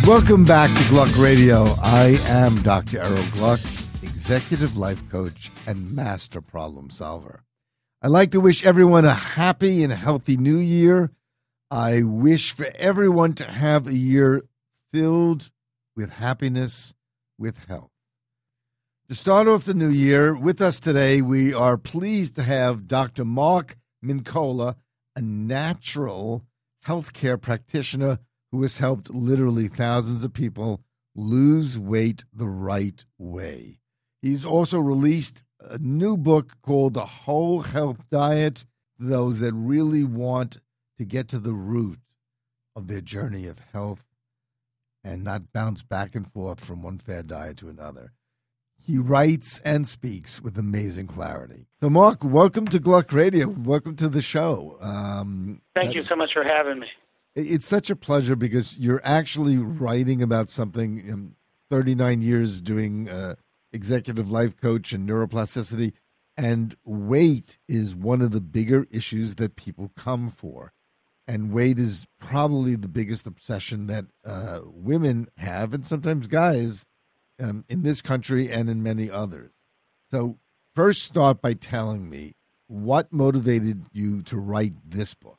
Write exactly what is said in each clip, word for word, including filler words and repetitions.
Welcome back to Gluck Radio. I am Doctor Errol Gluck, executive life coach and master problem solver. I'd like to wish everyone a happy and healthy new year. I wish for everyone to have a year filled with happiness, with health. To start off the new year, with us today, we are pleased to have Doctor Mark Mincolla, a natural healthcare practitioner who has helped literally thousands of people lose weight the right way. He's also released a new book called The Whole Health Diet for those that really want to get to the root of their journey of health and not bounce back and forth from one fad diet to another. He writes and speaks with amazing clarity. So, Mark, welcome to Gluck Radio. Welcome to the show. Um, Thank you so much for having me. It's such a pleasure because you're actually writing about something, um, thirty-nine years doing uh, executive life coach and neuroplasticity, and weight is one of the bigger issues that people come for. And weight is probably the biggest obsession that uh, women have, and sometimes guys, um, in this country and in many others. So first start by telling me what motivated you to write this book.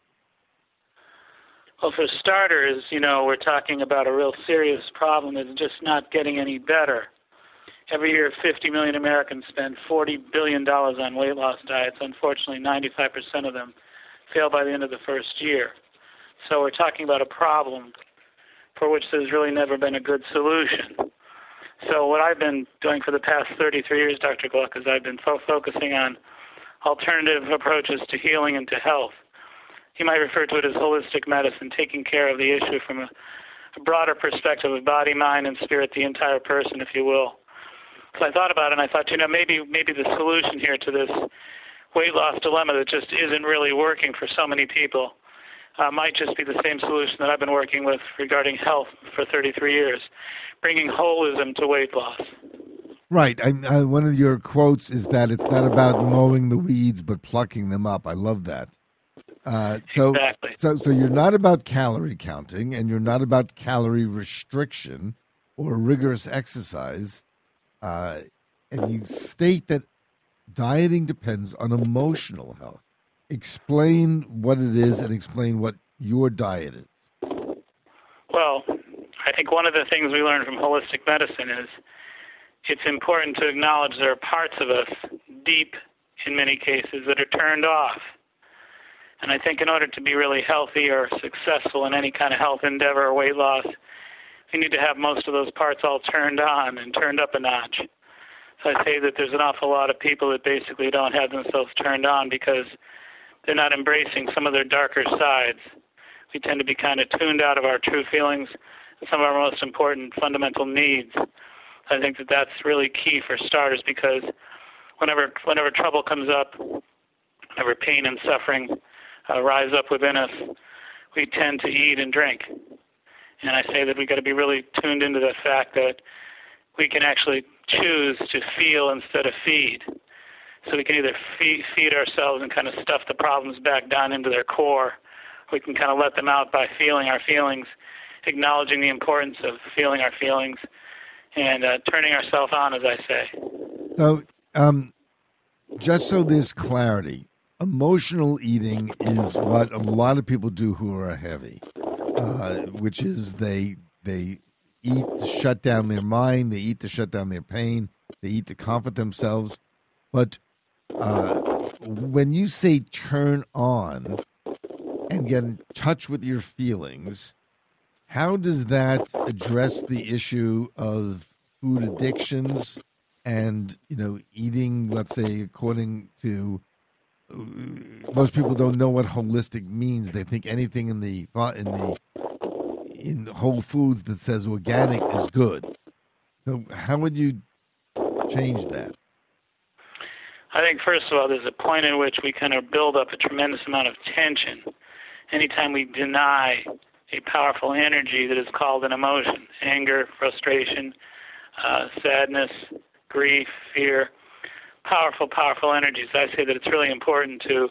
Well, for starters, you know, we're talking about a real serious problem that's just not getting any better. Every year, fifty million Americans spend forty billion dollars on weight loss diets. Unfortunately, ninety-five percent of them fail by the end of the first year. So we're talking about a problem for which there's really never been a good solution. So what I've been doing for the past thirty-three years, Doctor Gluck, is I've been fo- focusing on alternative approaches to healing and to health. You might refer to it as holistic medicine, taking care of the issue from a, a broader perspective of body, mind, and spirit, the entire person, if you will. So I thought about it, and I thought, you know, maybe maybe the solution here to this weight loss dilemma that just isn't really working for so many people uh, might just be the same solution that I've been working with regarding health for thirty-three years, bringing holism to weight loss. Right. I, I, one of your quotes is that it's not about mowing the weeds, but plucking them up. I love that. Uh, so, exactly. so, so you're not about calorie counting, and you're not about calorie restriction or rigorous exercise. Uh, and you state that dieting depends on emotional health. Explain what it is and explain what your diet is. Well, I think one of the things we learned from holistic medicine is it's important to acknowledge there are parts of us, deep in many cases, that are turned off. And I think in order to be really healthy or successful in any kind of health endeavor or weight loss, we need to have most of those parts all turned on and turned up a notch. So I say that there's an awful lot of people that basically don't have themselves turned on because they're not embracing some of their darker sides. We tend to be kind of tuned out of our true feelings and some of our most important fundamental needs. I think that that's really key for starters because whenever whenever trouble comes up, whenever pain and suffering uh, rise up within us, we tend to eat and drink. And I say that we've got to be really tuned into the fact that we can actually choose to feel instead of feed. So we can either feed, feed ourselves and kind of stuff the problems back down into their core. We can kind of let them out by feeling our feelings, acknowledging the importance of feeling our feelings, and uh, turning ourselves on, as I say. So um, just so there's clarity, emotional eating is what a lot of people do who are heavy, uh, which is they they eat to shut down their mind, they eat to shut down their pain, they eat to comfort themselves. But uh, when you say turn on and get in touch with your feelings, how does that address the issue of food addictions and, you know, eating, let's say, according to most people don't know what holistic means. They think anything in the in the in Whole Foods that says organic is good. So how would you change that? I think, first of all, there's a point in which we kind of build up a tremendous amount of tension anytime we deny a powerful energy that is called an emotion: anger, frustration, uh, sadness, grief, fear. Powerful, powerful energies. I say that it's really important to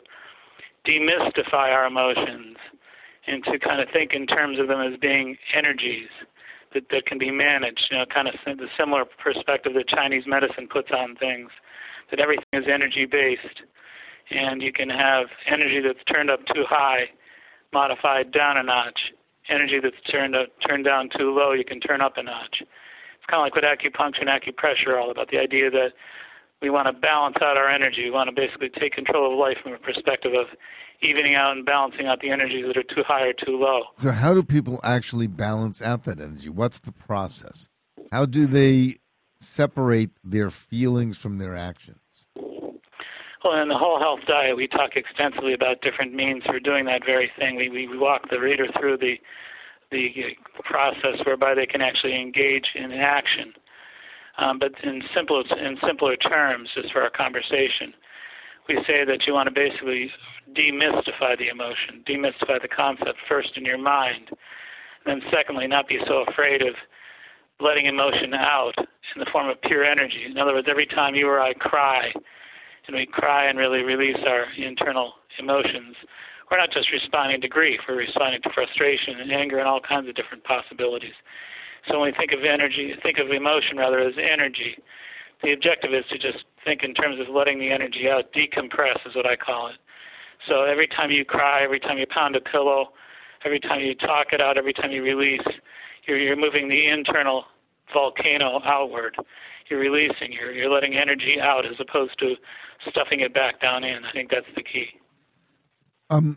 demystify our emotions and to kind of think in terms of them as being energies, that, that can be managed, you know, kind of the similar perspective that Chinese medicine puts on things, that everything is energy-based, and you can have energy that's turned up too high, modified down a notch. Energy that's turned up, turned down too low, you can turn up a notch. It's kind of like what acupuncture and acupressure are all about, the idea that we want to balance out our energy. We want to basically take control of life from a perspective of evening out and balancing out the energies that are too high or too low. So how do people actually balance out that energy? What's the process? How do they separate their feelings from their actions? Well, in the Whole Health Diet, we talk extensively about different means for doing that very thing. We, we walk the reader through the the process whereby they can actually engage in action. Um, but in simpler, in simpler terms, just for our conversation, we say that you want to basically demystify the emotion, demystify the concept first in your mind, and then secondly, not be so afraid of letting emotion out in the form of pure energy. In other words, every time you or I cry, and we cry and really release our internal emotions, we're not just responding to grief, we're responding to frustration and anger and all kinds of different possibilities. So when we think of energy, think of emotion rather as energy, the objective is to just think in terms of letting the energy out, decompress is what I call it. So every time you cry, every time you pound a pillow, every time you talk it out, every time you release, you're, you're moving the internal volcano outward. You're releasing, you're, you're letting energy out as opposed to stuffing it back down in. I think that's the key. Um,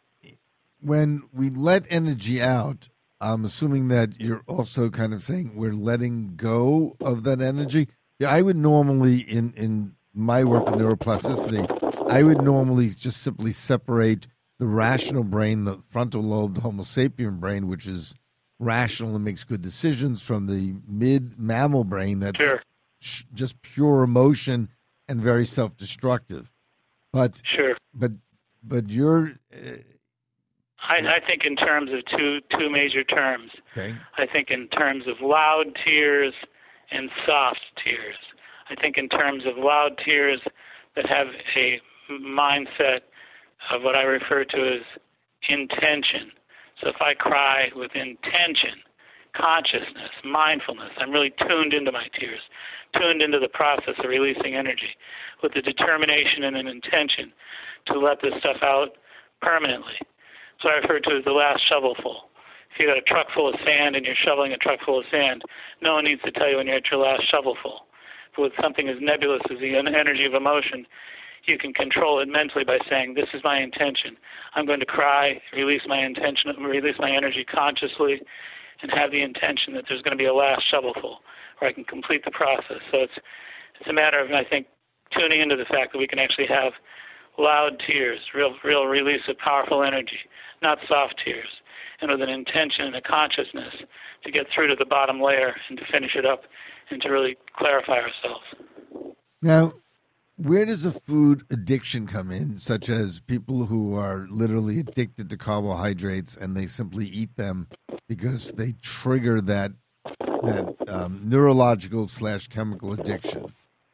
when we let energy out, I'm assuming that you're also kind of saying we're letting go of that energy. Yeah, I would normally, in, in my work with neuroplasticity, I would normally just simply separate the rational brain, the frontal lobe, the Homo sapien brain, which is rational and makes good decisions, from the mid-mammal brain that's sure. sh- just pure emotion and very self-destructive. But sure. But but you're. Uh, I, I think in terms of two two major terms. Okay. I think in terms of loud tears and soft tears. I think in terms of loud tears that have a mindset of what I refer to as intention. So if I cry with intention, consciousness, mindfulness, I'm really tuned into my tears, tuned into the process of releasing energy with the determination and an intention to let this stuff out permanently. So I refer to it as the last shovelful. If you've got a truck full of sand and you're shoveling a truck full of sand, no one needs to tell you when you're at your last shovelful. But with something as nebulous as the energy of emotion, you can control it mentally by saying, this is my intention. I'm going to cry, release my intention, release my energy consciously, and have the intention that there's going to be a last shovelful where I can complete the process. So it's it's a matter of, I think, tuning into the fact that we can actually have loud tears, real real release of powerful energy, not soft tears, and with an intention and a consciousness to get through to the bottom layer and to finish it up and to really clarify ourselves. Now, where does a food addiction come in, such as people who are literally addicted to carbohydrates and they simply eat them because they trigger that that um, neurological slash chemical addiction?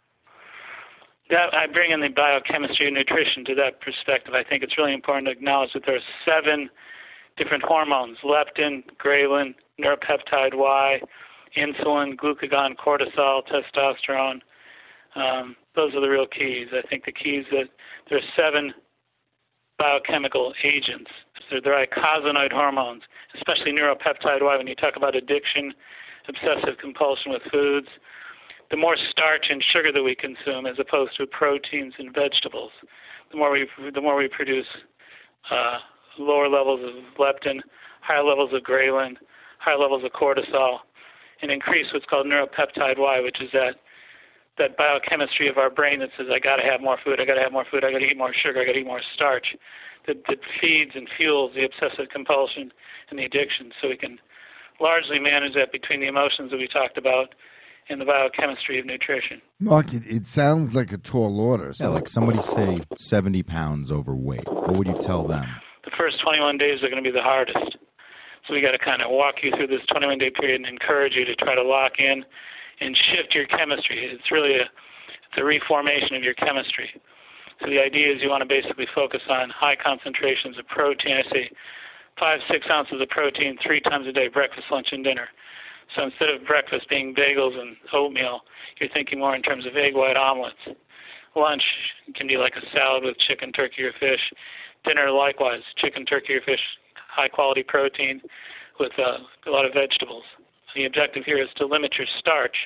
That, I bring in the biochemistry of nutrition to that perspective. I think it's really important to acknowledge that there are seven different hormones: leptin, ghrelin, neuropeptide Y, insulin, glucagon, cortisol, testosterone. Um, those are the real keys. I think the keys that there are seven biochemical agents. So there are icosanoid hormones, especially neuropeptide Y. When you talk about addiction, obsessive compulsion with foods, the more starch and sugar that we consume, as opposed to proteins and vegetables, the more we the more we produce uh, lower levels of leptin, higher levels of ghrelin, higher levels of cortisol, and increase what's called neuropeptide Y, which is that that biochemistry of our brain that says, I got to have more food, I got to have more food, I got to eat more sugar, I got to eat more starch, that, that feeds and fuels the obsessive compulsion and the addiction. So we can largely manage that between the emotions that we talked about and the biochemistry of nutrition. Mark, it, it sounds like a tall order. So. Yeah, like somebody, say, seventy pounds overweight. What would you tell them? The first twenty-one days are going to be the hardest. So we got to kind of walk you through this twenty-one day period and encourage you to try to lock in and shift your chemistry. It's really a, it's a reformation of your chemistry. So the idea is you want to basically focus on high concentrations of protein. I say five, six ounces of protein three times a day, breakfast, lunch, and dinner. So instead of breakfast being bagels and oatmeal, you're thinking more in terms of egg white omelets. Lunch can be like a salad with chicken, turkey, or fish. Dinner, likewise, chicken, turkey, or fish, high-quality protein with uh, a lot of vegetables. The objective here is to limit your starch.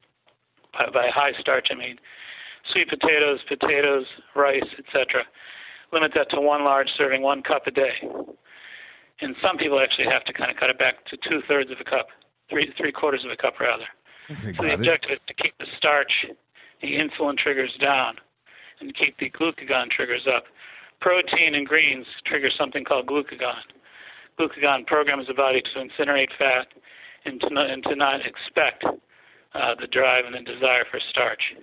By, by high starch, I mean sweet potatoes, potatoes, rice, et cetera. Limit that to one large serving, one cup a day. And some people actually have to kind of cut it back to two-thirds of a cup, three three quarters of a cup, rather. Okay, so the objective is to keep the starch, the insulin triggers down, and to keep the glucagon triggers up. Protein and greens trigger something called glucagon. Glucagon programs the body to incinerate fat and to not, and to not expect uh, the drive and the desire for starch.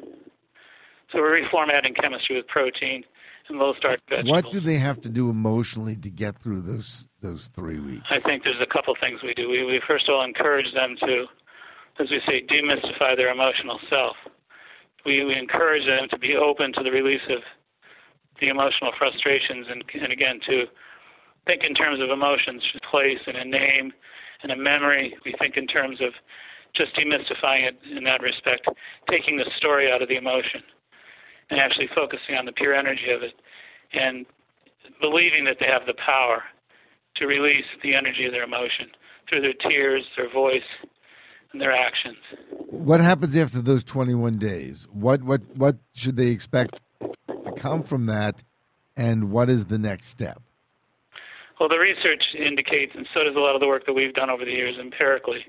So we're reformatting chemistry with protein and low-starch vegetables. What do they have to do emotionally to get through those those three weeks? I think there's a couple things we do. We, we first of all encourage them to, as we say, demystify their emotional self. We, we encourage them to be open to the release of the emotional frustrations and, and again, to think in terms of emotions, a place and a name and a memory. We think in terms of just demystifying it in that respect, taking the story out of the emotion and actually focusing on the pure energy of it and believing that they have the power to release the energy of their emotion through their tears, their voice, and their actions. What happens after those twenty-one days? What what what should they expect to come from that, and what is the next step? Well, the research indicates, and so does a lot of the work that we've done over the years empirically,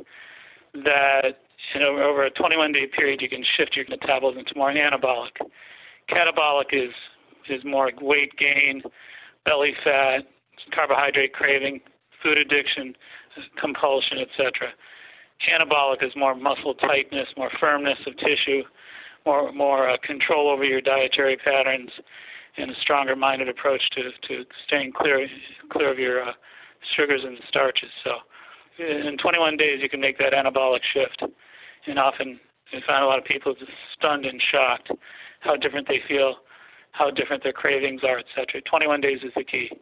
that you know, over a twenty-one day period you can shift your metabolism to more anabolic. Catabolic is is more weight gain, belly fat, carbohydrate craving, food addiction, compulsion, et cetera. Anabolic is more muscle tightness, more firmness of tissue, more more uh, control over your dietary patterns, and a stronger minded approach to, to staying clear clear of your uh, sugars and starches. So in twenty-one days you can make that anabolic shift, and often I find a lot of people just stunned and shocked how different they feel, how different their cravings are, et cetera. twenty-one days is the key.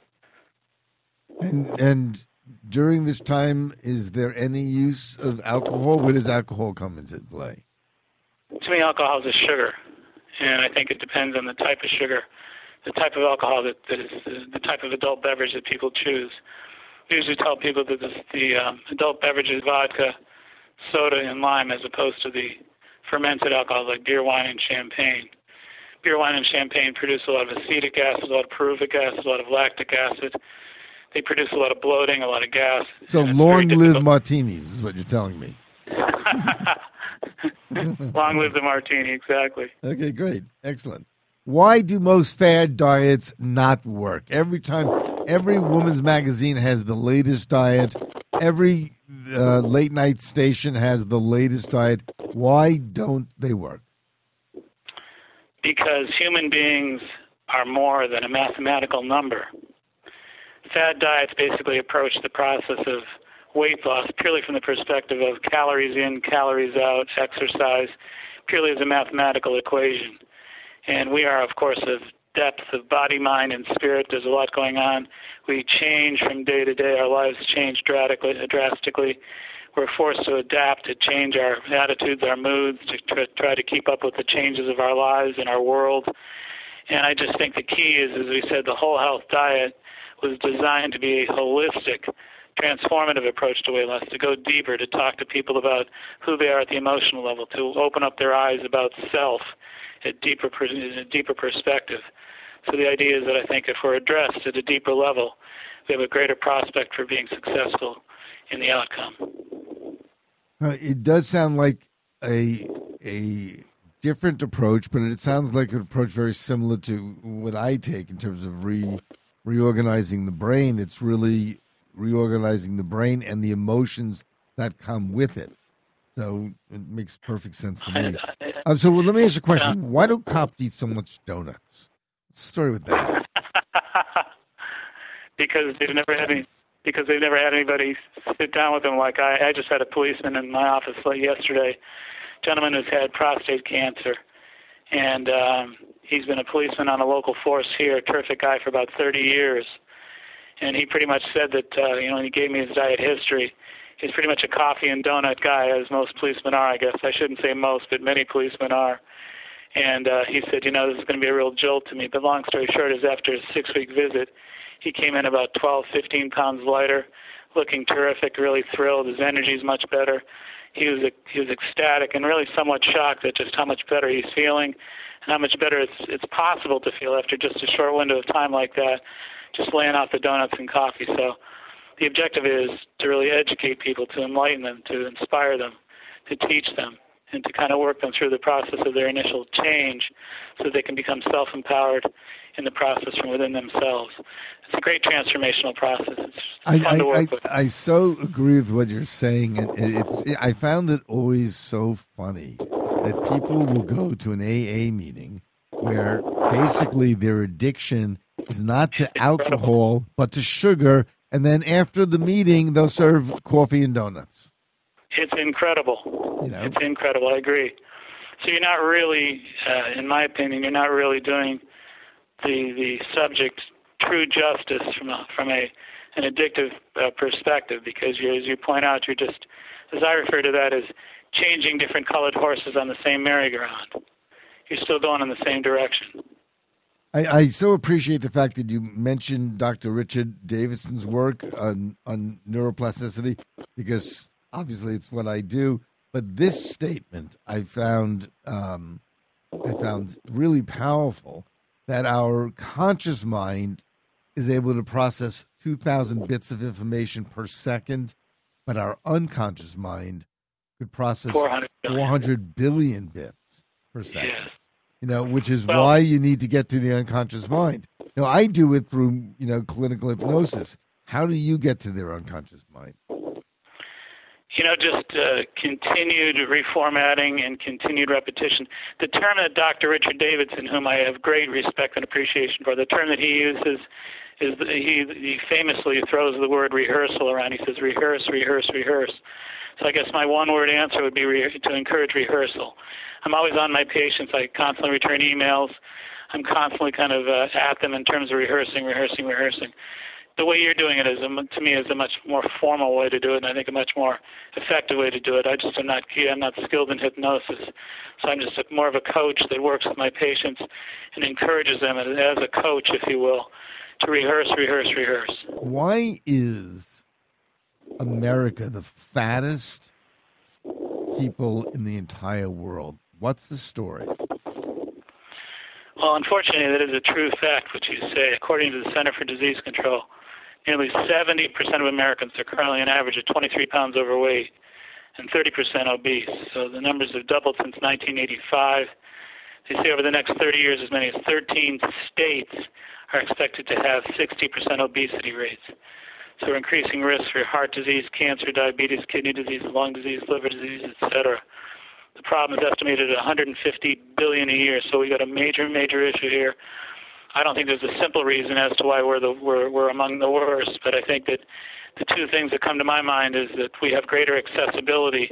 And and during this time, is there any use of alcohol? Where does alcohol come into play? To me, alcohol is a sugar, and I think it depends on the type of sugar, the type of alcohol that, that is the, the type of adult beverage that people choose. We usually tell people that this, the um, adult beverage is vodka, soda, and lime, as opposed to the fermented alcohols like beer, wine, and champagne. Beer, wine, and champagne produce a lot of acetic acid, a lot of pyruvic acid, a lot of lactic acid. They produce a lot of bloating, a lot of gas. So long live martinis is what you're telling me. Long live the martini, exactly. Okay, great. Excellent. Why do most fad diets not work? Every time, every woman's magazine has the latest diet. Every uh, late night station has the latest diet. Why don't they work? Because human beings are more than a mathematical number. Fad diets basically approach the process of weight loss purely from the perspective of calories in, calories out, exercise, purely as a mathematical equation. And we are, of course, of depth of body, mind, and spirit. There's a lot going on. We change from day to day. Our lives change drastically. drastically. We're forced to adapt, to change our attitudes, our moods, to try to keep up with the changes of our lives and our world. And I just think the key is, as we said, the whole health diet was designed to be a holistic, transformative approach to weight loss, to go deeper, to talk to people about who they are at the emotional level, to open up their eyes about self at deeper, in a deeper perspective. So the idea is that I think if we're addressed at a deeper level, we have a greater prospect for being successful in the outcome. Uh, it does sound like a a different approach, but it sounds like an approach very similar to what I take in terms of re reorganizing the brain. It's really reorganizing the brain and the emotions that come with it. So it makes perfect sense to me. Um, so well, let me ask you a question. Why do cops eat so much donuts? What's the story with that? because they've never had any. Because they've never had anybody sit down with them. Like I, I just had a policeman in my office like yesterday, a gentleman who's had prostate cancer, and um, he's been a policeman on a local force here, a terrific guy for about thirty years. And he pretty much said that, uh, you know, when he gave me his diet history, he's pretty much a coffee and donut guy, as most policemen are, I guess. I shouldn't say most, but many policemen are. And uh, he said, you know, this is going to be a real jolt to me. But long story short is after a six-week visit, he came in about twelve, fifteen pounds lighter, looking terrific, really thrilled. His energy's much better. He was he was ecstatic and really somewhat shocked at just how much better he's feeling and how much better it's it's possible to feel after just a short window of time like that, just laying off the donuts and coffee. So the objective is to really educate people, to enlighten them, to inspire them, to teach them, and to kind of work them through the process of their initial change so that they can become self-empowered in the process from within themselves. It's a great transformational process. It's I, fun I, to work I, with. I so agree with what you're saying. And it's I found it always so funny that people will go to an A A meeting where basically their addiction is not to alcohol but to sugar, and then after the meeting they'll serve coffee and donuts. It's incredible. You know? It's incredible. I agree. So you're not really, uh, in my opinion, you're not really doing the the subject true justice from a, from a an addictive uh, perspective, because you, as you point out, you're just, as I refer to that, as changing different colored horses on the same merry-go-round. You're still going in the same direction. I, I so appreciate the fact that you mentioned Doctor Richard Davidson's work on, on neuroplasticity, because obviously it's what I do. But this statement I found um, I found really powerful, that our conscious mind is able to process two thousand bits of information per second, but our unconscious mind could process four hundred billion, four hundred billion bits per second. Yes. You know, which is Well, why you need to get to the unconscious mind. You know, I do it through, you know, clinical hypnosis. How do you get to their unconscious mind? You know, just uh, continued reformatting and continued repetition. The term that Doctor Richard Davidson, whom I have great respect and appreciation for, the term that he uses is the, he, he famously throws the word rehearsal around. He says rehearse, rehearse, rehearse. So I guess my one-word answer would be re- to encourage rehearsal. I'm always on my patients. I constantly return emails. I'm constantly kind of uh, at them in terms of rehearsing, rehearsing, rehearsing. The way you're doing it is, a, to me, is a much more formal way to do it, and I think a much more effective way to do it. I just am not I'm not skilled in hypnosis, so I'm just a, more of a coach that works with my patients and encourages them as a coach, if you will, to rehearse, rehearse, rehearse. Why is America the fattest people in the entire world? What's the story? Well, unfortunately, that is a true fact, what you say. According to the Center for Disease Control, nearly seventy percent of Americans are currently an average of twenty-three pounds overweight and thirty percent obese. So the numbers have doubled since nineteen eighty-five. They say over the next thirty years, as many as thirteen states are expected to have sixty percent obesity rates. So we're increasing risk for heart disease, cancer, diabetes, kidney disease, lung disease, liver disease, et cetera. The problem is estimated at one hundred fifty billion dollars a year, so we got a major, major issue here. I don't think there's a simple reason as to why we're the we're, we're among the worst, but I think that the two things that come to my mind is that we have greater accessibility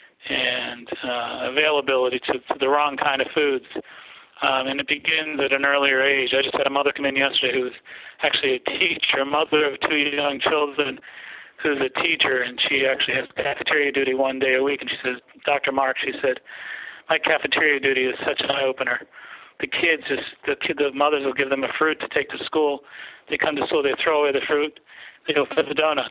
and uh, availability to, to the wrong kind of foods. Um, and it begins at an earlier age. I just had a mother come in yesterday who's actually a teacher, a mother of two young children, who's a teacher, and she actually has cafeteria duty one day a week. And she says, Doctor Mark, she said, my cafeteria duty is such an eye-opener. The kids, just the kid, the mothers will give them a fruit to take to school. They come to school, they throw away the fruit, they go for the donuts.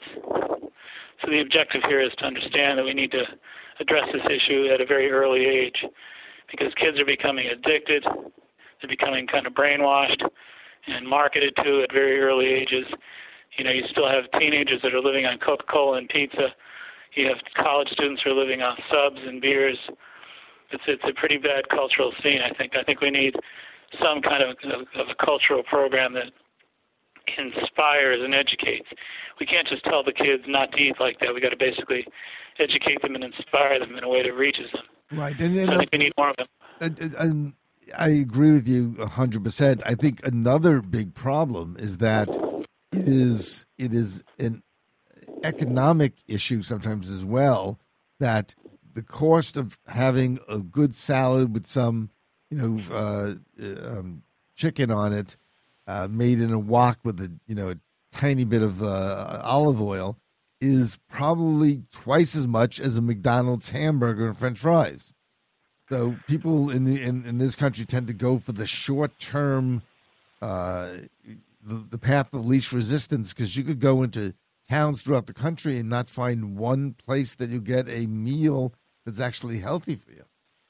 So the objective here is to understand that we need to address this issue at a very early age, because kids are becoming addicted, they're becoming kind of brainwashed and marketed to at very early ages. You know, you still have teenagers that are living on Coca-Cola and pizza. You have college students who are living on subs and beers. It's it's a pretty bad cultural scene, I think. I think we need some kind of, of, of a cultural program that inspires and educates. We can't just tell the kids not to eat like that. We got to basically educate them and inspire them in a way that reaches them. Right. And then, so I think we need more of them. And, and I agree with you one hundred percent. I think another big problem is that it is it is an economic issue sometimes as well, that the cost of having a good salad with some, you know, uh, um, chicken on it, uh, made in a wok with a, you know, a tiny bit of uh, olive oil, is probably twice as much as a McDonald's hamburger and French fries. So people in the in, in this country tend to go for the short term, uh, the, the path of least resistance, because you could go into towns throughout the country and not find one place that you get a meal that's actually healthy for you.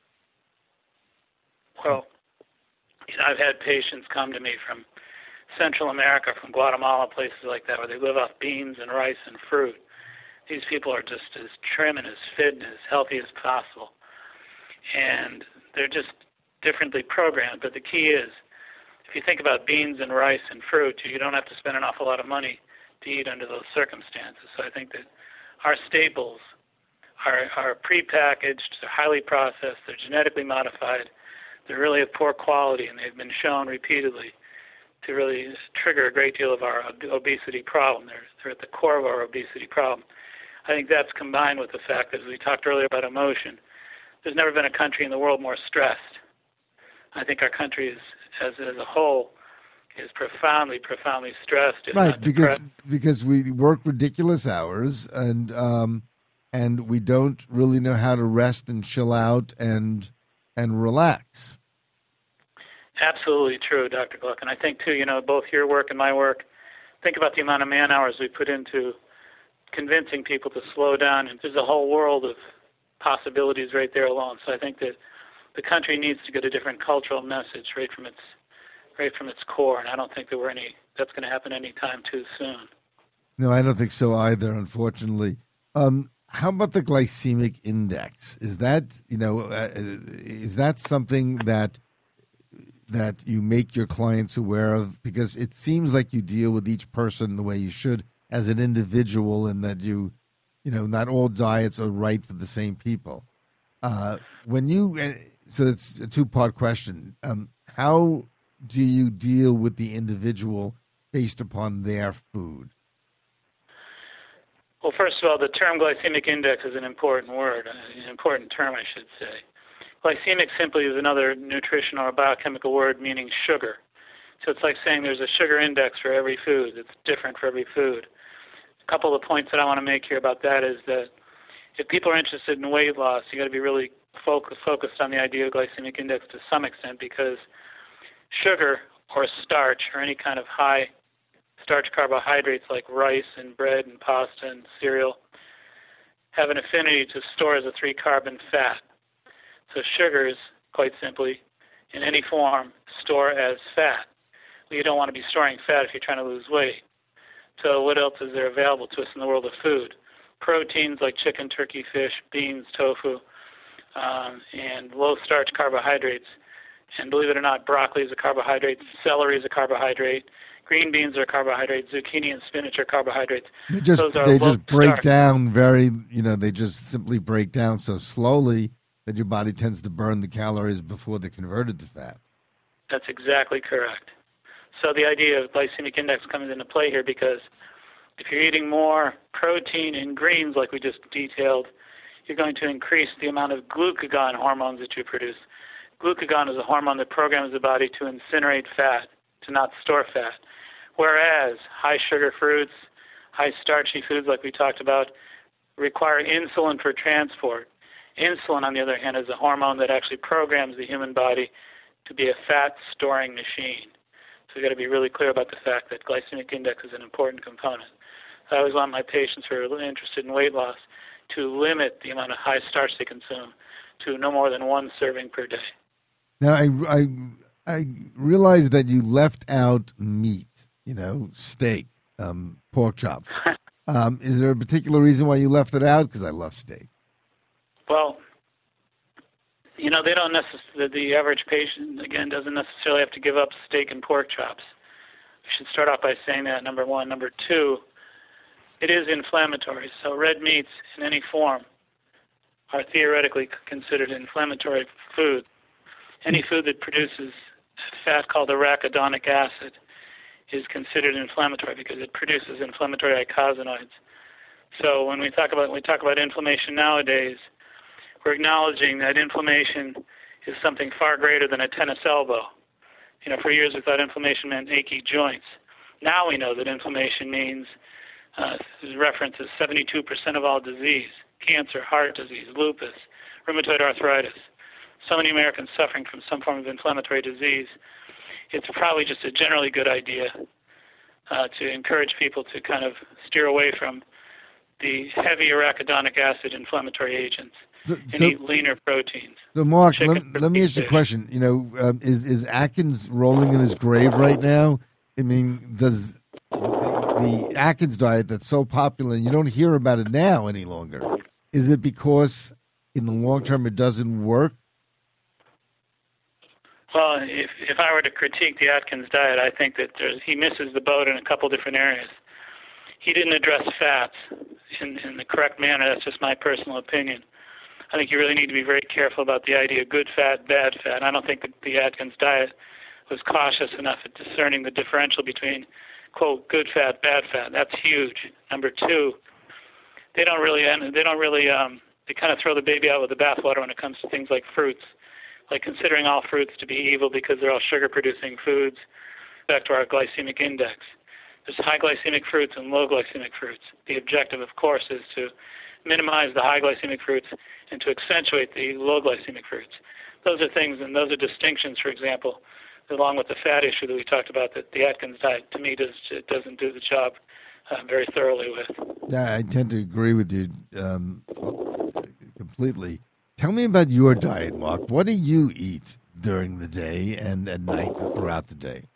Well, you know, I've had patients come to me from Central America, from Guatemala, places like that, where they live off beans and rice and fruit. These people are just as trim and as fit and as healthy as possible. And they're just differently programmed. But the key is, if you think about beans and rice and fruit, you don't have to spend an awful lot of money to eat under those circumstances. So I think that our staples are, are prepackaged, they're highly processed, they're genetically modified, they're really of poor quality, and they've been shown repeatedly to really trigger a great deal of our obesity problem. They're, they're at the core of our obesity problem. I think that's combined with the fact that, as we talked earlier about emotion, there's never been a country in the world more stressed. I think our country is, as, as a whole, is profoundly, profoundly stressed. Right, because because we work ridiculous hours, and um, and we don't really know how to rest and chill out and and relax. Absolutely true, Doctor Gluck. And I think, too, you know, both your work and my work, think about the amount of man hours we put into convincing people to slow down. And there's a whole world of possibilities right there alone. So I think that the country needs to get a different cultural message right from its right from its core. And I don't think that we're any that's going to happen anytime too soon. No, I don't think so either, unfortunately. Um, how about the glycemic index? Is that, you know, uh, is that something that that you make your clients aware of? Because it seems like you deal with each person the way you should as an individual, and that you, you know, not all diets are right for the same people. Uh, when you, so it's a two-part question. Um, how do you deal with the individual based upon their food? Well, first of all, the term glycemic index is an important word, an important term, I should say. Glycemic simply is another nutritional or biochemical word meaning sugar. So it's like saying there's a sugar index for every food. It's different for every food. A couple of points that I want to make here about that is that if people are interested in weight loss, you got to be really focus, focused on the idea of glycemic index to some extent, because sugar or starch or any kind of high starch carbohydrates like rice and bread and pasta and cereal have an affinity to store as a three-carbon fat. So sugars, quite simply, in any form, store as fat. Well, you don't want to be storing fat if you're trying to lose weight. So what else is there available to us in the world of food? Proteins like chicken, turkey, fish, beans, tofu, um, and low-starch carbohydrates. And believe it or not, broccoli is a carbohydrate, celery is a carbohydrate, green beans are carbohydrates, zucchini and spinach are carbohydrates. They just Those are they just break starch. down very, you know, they just simply break down so slowly that your body tends to burn the calories before they're converted to fat. That's exactly correct. So the idea of glycemic index comes into play here, because if you're eating more protein in greens like we just detailed, you're going to increase the amount of glucagon hormones that you produce. Glucagon is a hormone that programs the body to incinerate fat, to not store fat. Whereas high sugar fruits, high starchy foods like we talked about, require insulin for transport. Insulin, on the other hand, is a hormone that actually programs the human body to be a fat-storing machine. So we've got to be really clear about the fact that glycemic index is an important component. I always want my patients who are interested in weight loss to limit the amount of high starch they consume to no more than one serving per day. Now, I, I, I realize that you left out meat, you know, steak, um, pork chops. um, is there a particular reason why you left it out? Because I love steak. Well, you know, they don't necessarily, the average patient, again, doesn't necessarily have to give up steak and pork chops. We should start off by saying that, number one. Number two, it is inflammatory. So red meats in any form are theoretically considered inflammatory food. Any food that produces fat called arachidonic acid is considered inflammatory because it produces inflammatory eicosanoids. So when we talk about when we talk about inflammation nowadays, we're acknowledging that inflammation is something far greater than a tennis elbow. You know, for years we thought inflammation meant achy joints. Now we know that inflammation means Uh, his reference is seventy-two percent of all disease, cancer, heart disease, lupus, rheumatoid arthritis. So many Americans suffering from some form of inflammatory disease. It's probably just a generally good idea uh, to encourage people to kind of steer away from the heavy arachidonic acid inflammatory agents So, and so, eat leaner proteins. so Mark, Chicken let, let me ask you a fish. question. You know, um, is is Atkins rolling in his grave right now? I mean, does the, the Atkins diet that's so popular, and you don't hear about it now any longer, is it because in the long term it doesn't work? Well, if if I were to critique the Atkins diet, I think that there's, he misses the boat in a couple different areas. He didn't address fats in, in the correct manner. That's just my personal opinion. I think you really need to be very careful about the idea of good fat, bad fat. I don't think that the Atkins diet was cautious enough at discerning the differential between, quote, good fat, bad fat. That's huge. Number two, they don't really, they don't really, um, they kind of throw the baby out with the bathwater when it comes to things like fruits, like considering all fruits to be evil because they're all sugar-producing foods. Back to our glycemic index. There's high glycemic fruits and low glycemic fruits. The objective, of course, is to minimize the high glycemic fruits and to accentuate the low glycemic fruits. Those are things, and those are distinctions, for example, along with the fat issue that we talked about, that the Atkins diet, to me, does, it doesn't do the job uh, very thoroughly with. Yeah, I tend to agree with you um, completely. Tell me about your diet, Mark. What do you eat during the day and at night throughout the day?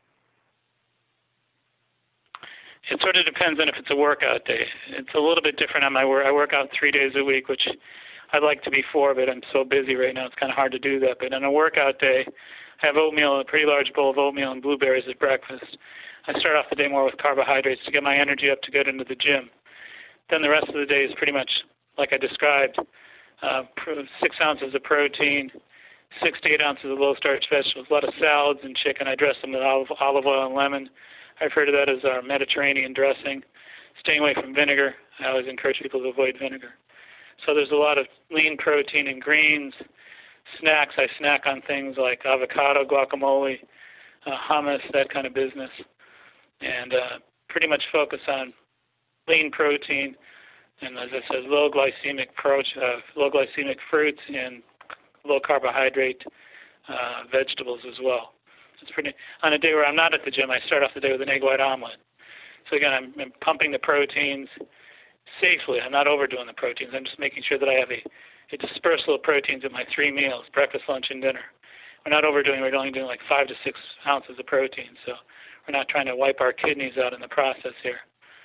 It sort of depends on if it's a workout day. It's a little bit different on my work. I work out three days a week, which I'd like to be four, but I'm so busy right now it's kind of hard to do that. But on a workout day, I have oatmeal, a pretty large bowl of oatmeal and blueberries at breakfast. I start off the day more with carbohydrates to get my energy up to get into the gym. Then the rest of the day is pretty much like I described, uh, six ounces of protein, six to eight ounces of low-starch vegetables, a lot of salads and chicken. I dress them with olive, olive oil and lemon. I refer to that as our Mediterranean dressing. Staying away from vinegar. I always encourage people to avoid vinegar. So there's a lot of lean protein and greens. Snacks, I snack on things like avocado, guacamole, uh, hummus, that kind of business. And uh, pretty much focus on lean protein and, as I said, low glycemic pro- uh, low glycemic fruits and low carbohydrate uh, vegetables as well. It's pretty. On a day where I'm not at the gym, I start off the day with an egg white omelet. So again, I'm, I'm pumping the proteins safely. I'm not overdoing the proteins. I'm just making sure that I have a, a dispersal of proteins at my three meals, breakfast, lunch, and dinner. We're not overdoing. We're only doing like five to six ounces of protein. So we're not trying to wipe our kidneys out in the process here.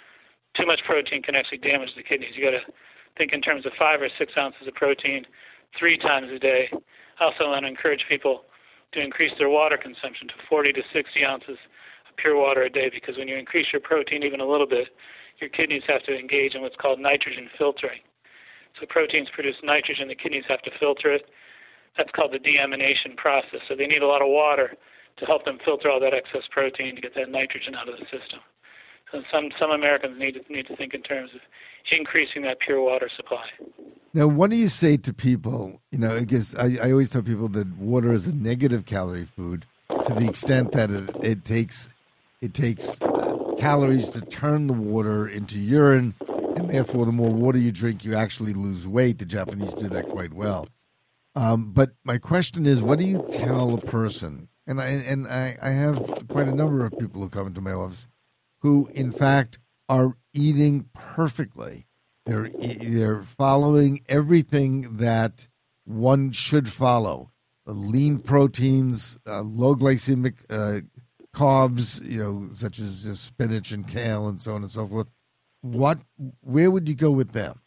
Too much protein can actually damage the kidneys. You got to think in terms of five or six ounces of protein three times a day. I also want to encourage people to increase their water consumption to forty to sixty ounces of pure water a day, because when you increase your protein even a little bit, your kidneys have to engage in what's called nitrogen filtering. So proteins produce nitrogen, the kidneys have to filter it. That's called the deamination process. So they need a lot of water to help them filter all that excess protein to get that nitrogen out of the system. So some, some Americans need to, need to think in terms of increasing that pure water supply. Now, what do you say to people? You know, I guess I, I always tell people that water is a negative calorie food to the extent that it, it takes it takes uh, calories to turn the water into urine, and therefore, the more water you drink, you actually lose weight. The Japanese do that quite well. Um, but my question is, what do you tell a person? And I and I, I have quite a number of people who come into my office who, in fact, are eating perfectly. They're they're following everything that one should follow: uh, lean proteins, uh, low glycemic uh, carbs, you know, such as just spinach and kale, and so on and so forth. What? Where would you go with them?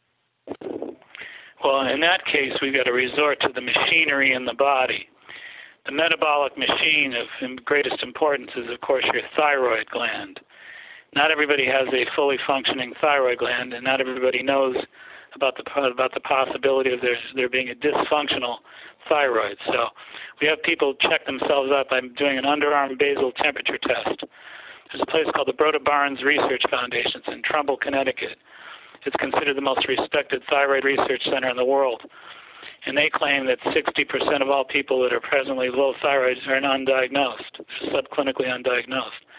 Well, in that case, we've got to resort to the machinery in the body. The metabolic machine of greatest importance is, of course, your thyroid gland. Not everybody has a fully functioning thyroid gland, and not everybody knows about the about the possibility of there there being a dysfunctional thyroid. So we have people check themselves out by doing an underarm basal temperature test. There's a place called the Broda Barnes Research Foundation. It's in Trumbull, Connecticut. It's considered the most respected thyroid research center in the world. And they claim that sixty percent of all people that are presently low thyroid are undiagnosed, subclinically undiagnosed.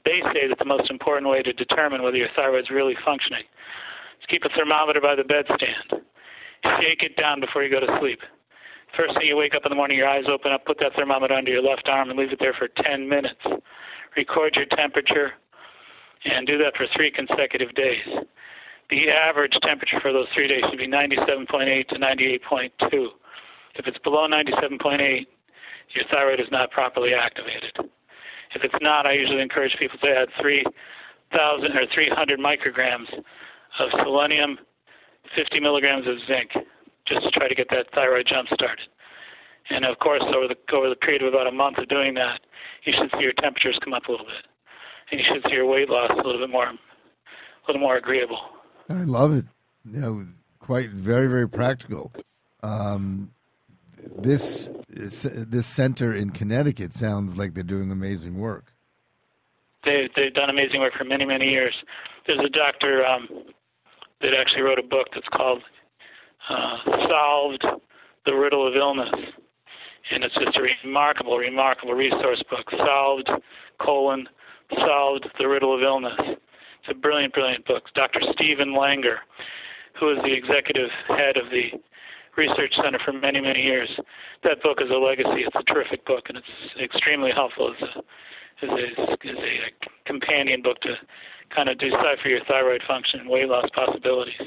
they say that the most important way to determine whether your thyroid's really functioning is keep a thermometer by the bedstand. Shake it down before you go to sleep. First thing you wake up in the morning, your eyes open up, put that thermometer under your left arm and leave it there for ten minutes. Record your temperature and do that for three consecutive days. The average temperature for those three days should be ninety-seven point eight to ninety-eight point two. If it's below ninety-seven point eight, your thyroid is not properly activated. If it's not, I usually encourage people to add three thousand or three hundred micrograms of selenium, fifty milligrams of zinc, just to try to get that thyroid jump started. And of course, over the over the period of about a month of doing that, you should see your temperatures come up a little bit, and you should see your weight loss a little bit more, a little more agreeable. I love it. You know, quite very, very practical. Um, this this center in Connecticut sounds like they're doing amazing work. They they've done amazing work for many, many years. There's a doctor um, that actually wrote a book that's called uh, "Solved: The Riddle of Illness," and it's just a remarkable, remarkable resource book. Solved: colon Solved: The Riddle of Illness. It's a brilliant, brilliant book. Doctor Stephen Langer, who is the executive head of the Research Center for many, many years. That book is a legacy. It's a terrific book, and it's extremely helpful as a, as a, as a companion book to kind of decipher your thyroid function and weight loss possibilities.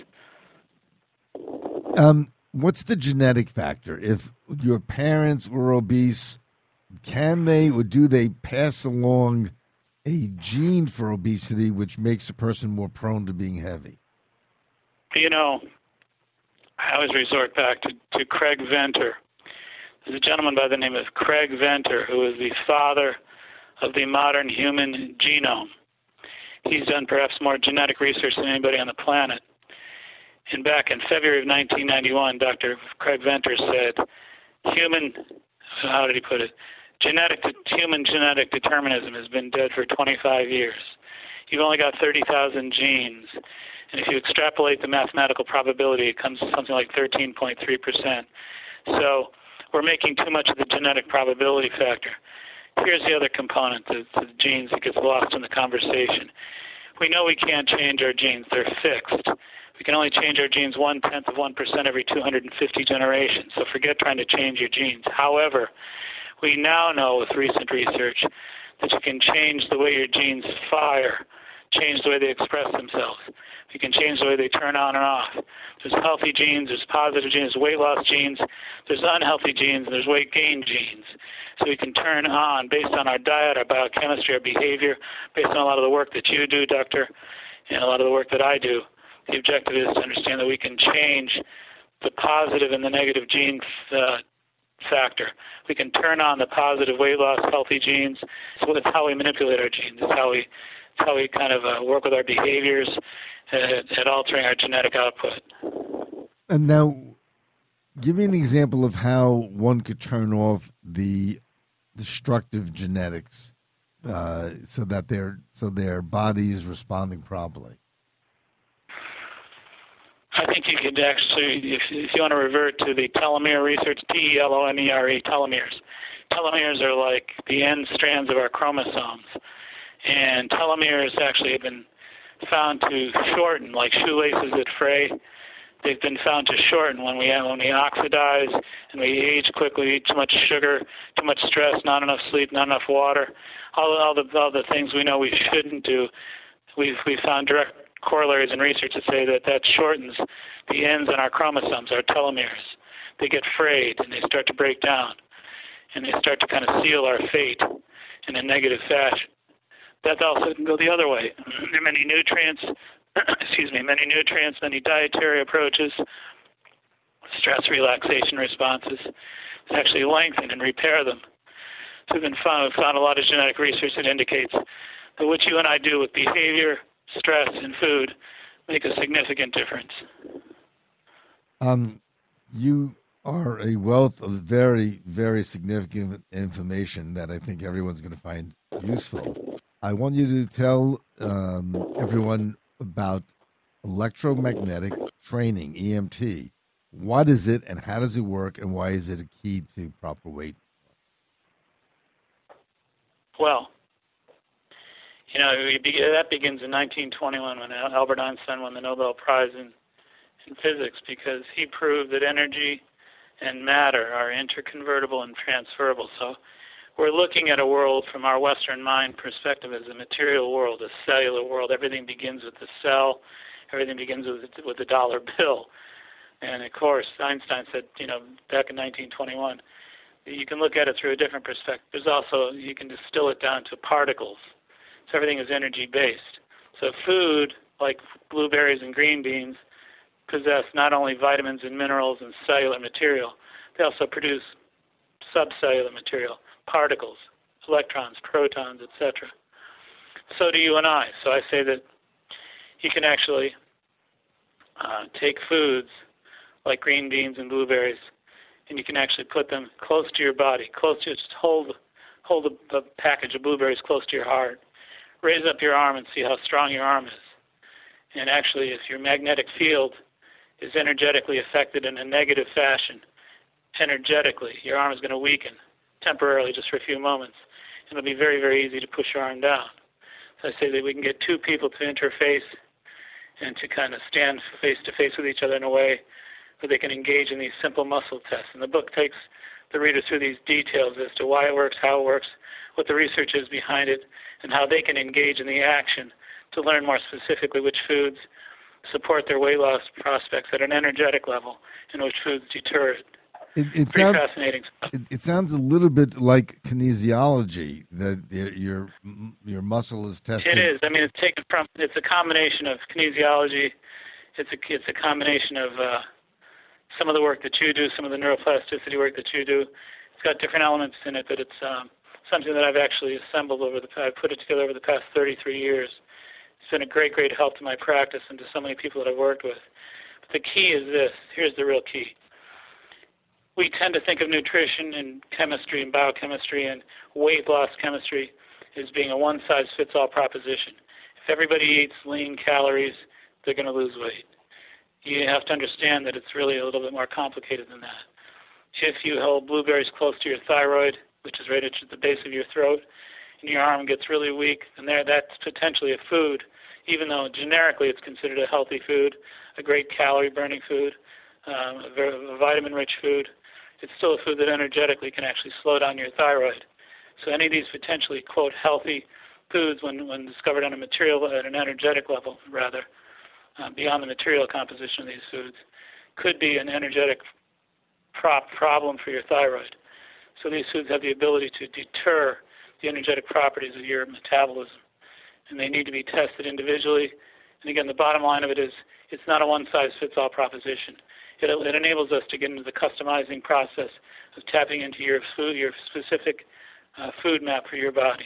Um, what's the genetic factor? If your parents were obese, can they or do they pass along a gene for obesity which makes a person more prone to being heavy? You know, I always resort back to, to Craig Venter. There's a gentleman by the name of Craig Venter who is the father of the modern human genome. He's done perhaps more genetic research than anybody on the planet. And back in February of nineteen ninety-one, Doctor Craig Venter said, human, how did he put it? Genetic, human genetic determinism has been dead for twenty-five years. You've only got thirty thousand genes. And if you extrapolate the mathematical probability, it comes to something like thirteen point three percent. So we're making too much of the genetic probability factor. Here's the other component, the, the genes that gets lost in the conversation. We know we can't change our genes. They're fixed. We can only change our genes one-tenth of one percent every two hundred fifty generations. So forget trying to change your genes. However, we now know with recent research that you can change the way your genes fire, change the way they express themselves. You can change the way they turn on and off. There's healthy genes, there's positive genes, weight loss genes, there's unhealthy genes, and there's weight gain genes. So we can turn on, based on our diet, our biochemistry, our behavior, based on a lot of the work that you do, Doctor, and a lot of the work that I do. The objective is to understand that we can change the positive and the negative gene uh, factor. We can turn on the positive weight loss, healthy genes. So it's how we manipulate our genes. It's how we, it's how we kind of uh, work with our behaviors at, at altering our genetic output. And now, give me an example of how one could turn off the destructive genetics uh, so that their so their body is responding properly. I think you could actually, if, if you want to revert to the telomere research, T E L O M E R E, telomeres. Telomeres are like the end strands of our chromosomes. And telomeres actually have been found to shorten, like shoelaces that fray. They've been found to shorten when we when we oxidize and we age quickly, eat too much sugar, too much stress, not enough sleep, not enough water. All, all, the, all the things we know we shouldn't do, we've, we've found direct corollaries in research that say that that shortens the ends on our chromosomes, our telomeres. They get frayed and they start to break down, and they start to kind of seal our fate in a negative fashion. That also can go the other way. There are many nutrients, excuse me, many nutrients, many dietary approaches, stress relaxation responses that actually lengthen and repair them. So we've been found, we've found a lot of genetic research that indicates that what you and I do with behavior, stress, and food make a significant difference. Um, you are a wealth of very, very significant information that I think everyone's going to find useful. I want you to tell um, everyone about electromagnetic training, E M T. What is it and how does it work, and why is it a key to proper weight loss? Well, You know, we be, that begins in nineteen twenty-one when Albert Einstein won the Nobel Prize in, in physics, because he proved that energy and matter are interconvertible and transferable. So we're looking at a world from our Western mind perspective as a material world, a cellular world. Everything begins with the cell. Everything begins with with the dollar bill. And of course, Einstein said, you know, back in nineteen twenty-one, you can look at it through a different perspective. There's also, you can distill it down to particles. So everything is energy-based. So food, like blueberries and green beans, possess not only vitamins and minerals and cellular material, they also produce subcellular material, particles, electrons, protons, et cetera. So do you and I. So I say that you can actually uh, take foods like green beans and blueberries, and you can actually put them close to your body, close to, just hold, hold a, a package of blueberries close to your heart. Raise up your arm and see how strong your arm is. And actually, if your magnetic field is energetically affected in a negative fashion, energetically, your arm is going to weaken temporarily just for a few moments. And it'll be very, very easy to push your arm down. So I say that we can get two people to interface and to kind of stand face-to-face with each other in a way where they can engage in these simple muscle tests. And the book takes the reader through these details as to why it works, how it works, what the research is behind it, and how they can engage in the action to learn more specifically which foods support their weight loss prospects at an energetic level and which foods deter it. It, it Pretty sounds, fascinating stuff. It, it sounds a little bit like kinesiology, that your, your your muscle is tested. It is. I mean, it's taken from, it's a combination of kinesiology. It's a, it's a combination of uh, some of the work that you do, some of the neuroplasticity work that you do. It's got different elements in it, but it's um, something that I've actually assembled over the, I've put it together over the past thirty-three years. It's been a great, great help to my practice and to so many people that I've worked with. But the key is this. Here's the real key. We tend to think of nutrition and chemistry and biochemistry and weight loss chemistry as being a one-size-fits-all proposition. If everybody eats lean calories, they're going to lose weight. You have to understand that it's really a little bit more complicated than that. If you hold blueberries close to your thyroid, which is right at the base of your throat, and your arm gets really weak, then there, that's potentially a food, even though generically it's considered a healthy food, a great calorie-burning food, um, a, very, a vitamin-rich food. It's still a food that energetically can actually slow down your thyroid. So any of these potentially, quote, healthy foods, when, when discovered on a material, at an energetic level, rather, uh, beyond the material composition of these foods, could be an energetic prop problem for your thyroid. So these foods have the ability to deter the energetic properties of your metabolism, and they need to be tested individually. And again, the bottom line of it is it's not a one-size-fits-all proposition. It, it enables us to get into the customizing process of tapping into your food, your specific uh, food map for your body.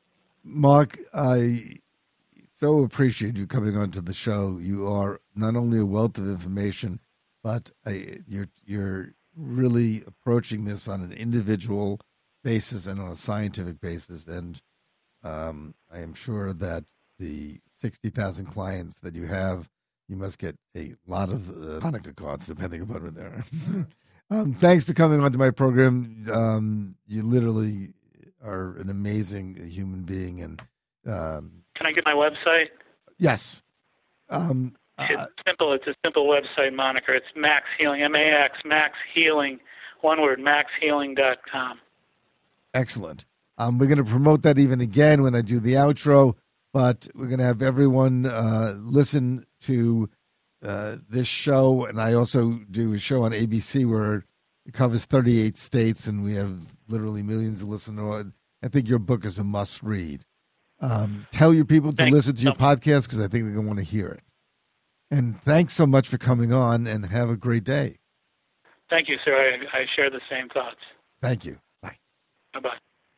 Mark, I so appreciate you coming onto the show. You are not only a wealth of information, but I, you're you're really approaching this on an individual basis and on a scientific basis. And um, I am sure that the sixty thousand clients that you have, you must get a lot of uh, Hanukkah cards, depending upon what they're. um, thanks for coming onto my program. Um, you literally are an amazing human being. And um, can I get my website? Yes. Um, it's uh, simple. It's a simple website moniker. It's Max Healing, M A X, Max Healing, one word, max healing dot com. Excellent. Um, we're going to promote that even again when I do the outro, but we're going to have everyone uh, listen to uh, this show. And I also do a show on A B C where it covers thirty-eight states, and we have literally millions of listeners. I think your book is a must read. Um, tell your people to Thanks. listen to your podcast, because I think they're going to want to hear it. And thanks so much for coming on, and have a great day. Thank you, sir. I, I share the same thoughts. Thank you. Bye. Bye-bye.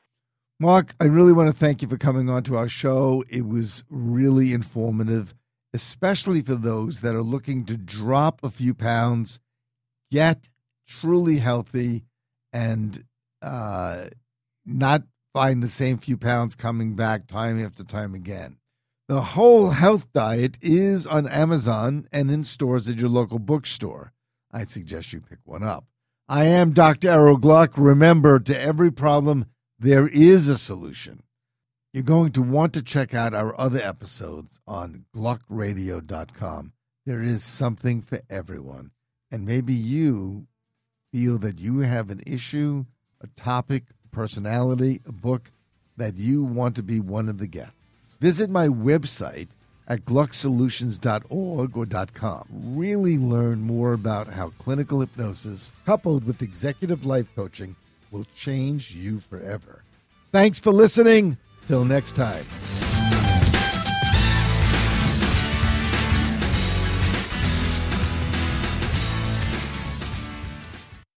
Mark, I really want to thank you for coming on to our show. It was really informative, especially for those that are looking to drop a few pounds, get truly healthy, and uh, not find the same few pounds coming back time after time again. The Whole Health Diet is on Amazon and in stores at your local bookstore. I suggest you pick one up. I am Doctor Errol Gluck. Remember, to every problem, there is a solution. You're going to want to check out our other episodes on gluck radio dot com. There is something for everyone. And maybe you feel that you have an issue, a topic, a personality, a book that you want to be one of the guests. Visit my website at gluck solutions dot org or .com. Really learn more about how clinical hypnosis coupled with executive life coaching will change you forever. Thanks for listening. Till next time.